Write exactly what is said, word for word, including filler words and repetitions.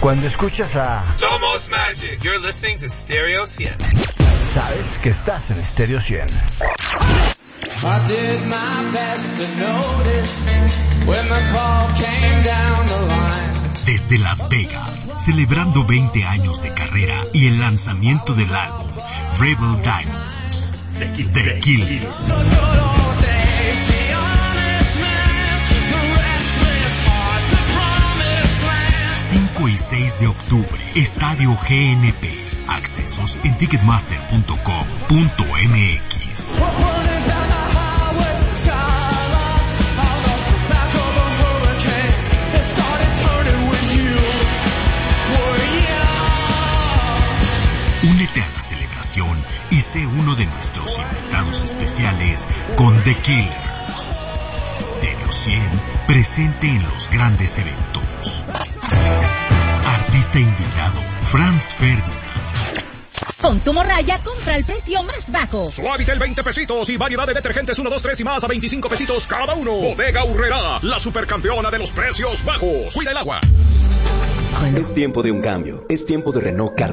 Cuando escuchas a Somos Magic, you're listening to Stereo cien. Sabes que estás en Stereo cien. I did my best to notice when the call came down the line. Desde Las Vegas, celebrando veinte años de carrera y el lanzamiento del álbum Rebel Diamonds, The Killers. The Killers. cinco y seis de octubre, Estadio G N P. Accesos en ticketmaster punto com punto m x. Únete a la celebración y sé uno de nuestros invitados especiales con The Killers. Stereo cien, presente en los grandes eventos. Artista invitado, Franz Ferdinand. Con tu morralla, compra el precio más bajo. Suavitel veinte pesitos y variedad de detergentes uno, dos, tres y más a veinticinco pesitos cada uno. Bodega Aurrerá, la supercampeona de los precios bajos. Cuida el agua. Es tiempo de un cambio. Es tiempo de Renault Car